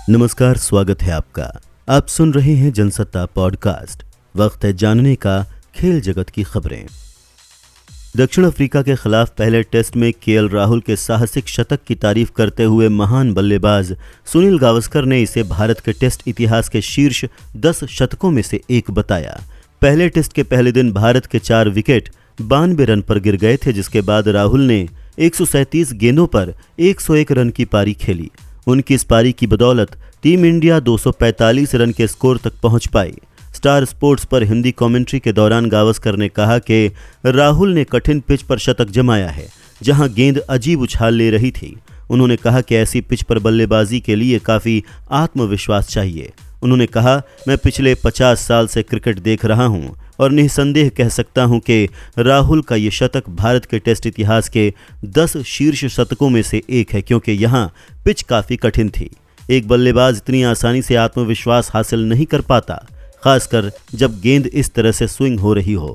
नमस्कार, स्वागत है आपका। आप सुन रहे हैं जनसत्ता पॉडकास्ट। वक्त है जानने का खेल जगत की खबरें। दक्षिण अफ्रीका के खिलाफ पहले टेस्ट में केएल राहुल के साहसिक शतक की तारीफ करते हुए महान बल्लेबाज सुनील गावस्कर ने इसे भारत के टेस्ट इतिहास के शीर्ष 10 शतकों में से एक बताया। पहले टेस्ट के पहले दिन भारत के 4 विकेट 92 रन पर गिर गए थे, जिसके बाद राहुल ने 137 गेंदों पर 101 रन की पारी खेली। उनकी इस पारी की बदौलत टीम इंडिया 245 रन के स्कोर तक पहुंच पाई। स्टार स्पोर्ट्स पर हिंदी कमेंट्री के दौरान गावस्कर ने कहा कि राहुल ने कठिन पिच पर शतक जमाया है, जहां गेंद अजीब उछाल ले रही थी। उन्होंने कहा कि ऐसी पिच पर बल्लेबाजी के लिए काफ़ी आत्मविश्वास चाहिए। उन्होंने कहा, मैं पिछले 50 साल से क्रिकेट देख रहा हूं और निस्संदेह कह सकता हूं कि राहुल का ये शतक भारत के टेस्ट इतिहास के 10 शीर्ष शतकों में से एक है, क्योंकि यहां पिच काफ़ी कठिन थी। एक बल्लेबाज इतनी आसानी से आत्मविश्वास हासिल नहीं कर पाता, खासकर जब गेंद इस तरह से स्विंग हो रही हो।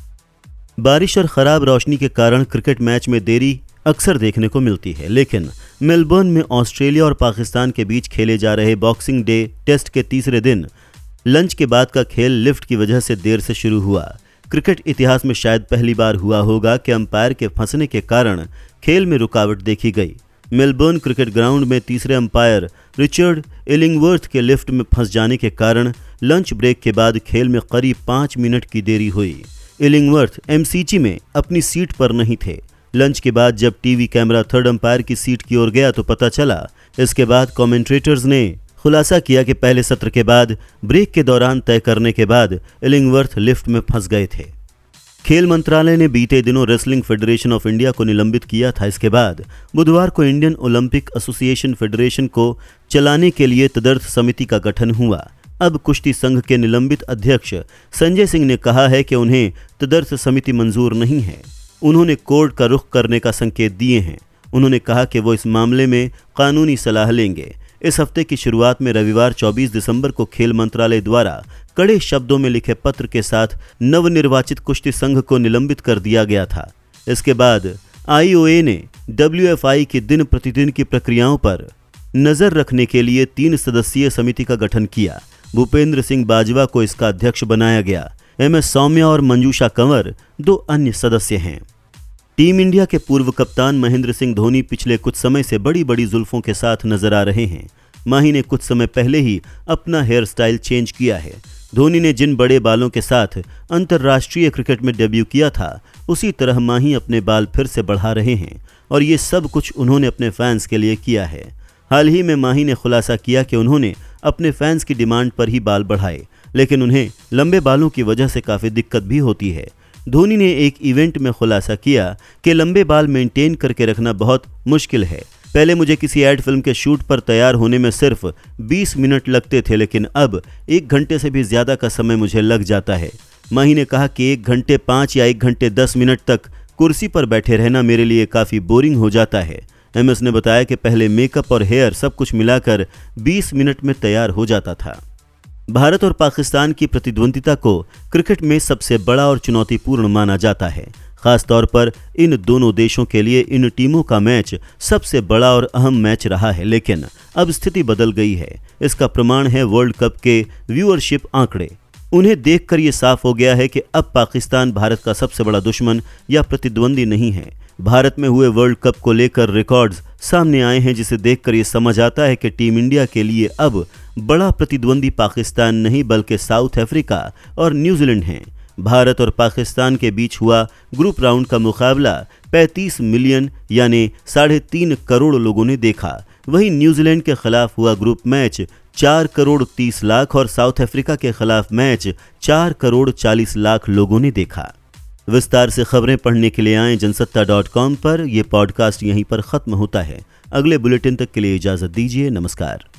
बारिश और खराब रोशनी के कारण क्रिकेट मैच में देरी अक्सर देखने को मिलती है, लेकिन मेलबर्न में ऑस्ट्रेलिया और पाकिस्तान के बीच खेले जा रहे बॉक्सिंग डे टेस्ट के तीसरे दिन लंच के बाद का खेल लिफ्ट की वजह से देर से शुरू हुआ। क्रिकेट इतिहास में शायद पहली बार हुआ होगा कि अंपायर के फंसने के कारण खेल में रुकावट देखी गई। मेलबर्न क्रिकेट ग्राउंड में तीसरे अंपायर रिचर्ड इलिंगवर्थ के लिफ्ट में फंस जाने के कारण लंच ब्रेक के बाद खेल में करीब 5 मिनट की देरी हुई। इलिंगवर्थ एमसीजी में अपनी सीट पर नहीं थे। लंच के बाद जब टीवी कैमरा थर्ड अंपायर की सीट की ओर गया तो पता चला। इसके बाद कमेंट्रेटर्स ने खुलासा किया कि पहले सत्र के बाद ब्रेक के दौरान तय करने के बाद इलिंगवर्थ लिफ्ट में फंस गए थे। खेल मंत्रालय ने बीते दिनों रेसलिंग फेडरेशन ऑफ इंडिया को निलंबित किया था। इसके बाद बुधवार को इंडियन ओलंपिक एसोसिएशन फेडरेशन को चलाने के लिए तदर्थ समिति का गठन हुआ। अब कुश्ती संघ के निलंबित अध्यक्ष संजय सिंह ने कहा है कि उन्हें तदर्थ समिति मंजूर नहीं है। उन्होंने कोर्ट का रुख करने का संकेत दिए हैं। उन्होंने कहा कि वो इस मामले में कानूनी सलाह लेंगे। इस हफ्ते की शुरुआत में रविवार 24 दिसंबर को खेल मंत्रालय द्वारा कड़े शब्दों में लिखे पत्र के साथ नवनिर्वाचित कुश्ती संघ को निलंबित कर दिया गया था। इसके बाद आईओए ने डब्ल्यूएफआई की दिन प्रतिदिन की प्रक्रियाओं पर नजर रखने के लिए 3 सदस्यीय समिति का गठन किया। भूपेंद्र सिंह बाजवा को इसका अध्यक्ष बनाया गया। एमएस सौम्या और मंजूषा कंवर 2 अन्य सदस्य हैं। टीम इंडिया के पूर्व कप्तान महेंद्र सिंह धोनी पिछले कुछ समय से बड़ी बड़ी जुल्फों के साथ नजर आ रहे हैं। माही ने कुछ समय पहले ही अपना हेयर स्टाइल चेंज किया है। धोनी ने जिन बड़े बालों के साथ अंतर्राष्ट्रीय क्रिकेट में डेब्यू किया था, उसी तरह माही अपने बाल फिर से बढ़ा रहे हैं और ये सब कुछ उन्होंने अपने फैंस के लिए किया है। हाल ही में माही ने खुलासा किया कि उन्होंने अपने फैंस की डिमांड पर ही बाल बढ़ाए, लेकिन उन्हें लंबे बालों की वजह से काफ़ी दिक्कत भी होती है। धोनी ने एक इवेंट में खुलासा किया कि लंबे बाल मेंटेन करके रखना बहुत मुश्किल है। पहले मुझे किसी एड फिल्म के शूट पर तैयार होने में सिर्फ 20 मिनट लगते थे, लेकिन अब 1 घंटे से भी ज़्यादा का समय मुझे लग जाता है। माही ने कहा कि 1 घंटे 5 या 1 घंटे 10 मिनट तक कुर्सी पर बैठे रहना मेरे लिए काफ़ी बोरिंग हो जाता है। एमएस ने बताया कि पहले मेकअप और हेयर सब कुछ मिलाकर 20 मिनट में तैयार हो जाता था। भारत और पाकिस्तान की प्रतिद्वंदिता को क्रिकेट में सबसे बड़ा और चुनौतीपूर्ण माना जाता है। खास तौर पर इन दोनों देशों के लिए इन टीमों का मैच सबसे बड़ा और अहम मैच रहा है, लेकिन अब स्थिति बदल गई है। इसका प्रमाण है वर्ल्ड कप के व्यूअरशिप आंकड़े। उन्हें देखकर ये साफ हो गया है कि अब पाकिस्तान भारत का सबसे बड़ा दुश्मन या प्रतिद्वंदी नहीं है। भारत में हुए वर्ल्ड कप को लेकर रिकॉर्ड्स सामने आए हैं, जिसे देखकर ये समझ आता है कि टीम इंडिया के लिए अब बड़ा प्रतिद्वंदी पाकिस्तान नहीं बल्कि साउथ अफ्रीका और न्यूजीलैंड हैं। भारत और पाकिस्तान के बीच हुआ ग्रुप राउंड का मुकाबला 35 मिलियन यानी 3.5 करोड़ लोगों ने देखा। वहीं न्यूजीलैंड के खिलाफ हुआ ग्रुप मैच 4 करोड़ 30 लाख और साउथ अफ्रीका के खिलाफ मैच 4 करोड़ 40 लाख लोगों ने देखा। विस्तार से खबरें पढ़ने के लिए आएं जनसत्ता.com पर। यह पॉडकास्ट यहीं पर खत्म होता है। अगले बुलेटिन तक के लिए इजाजत दीजिए। नमस्कार।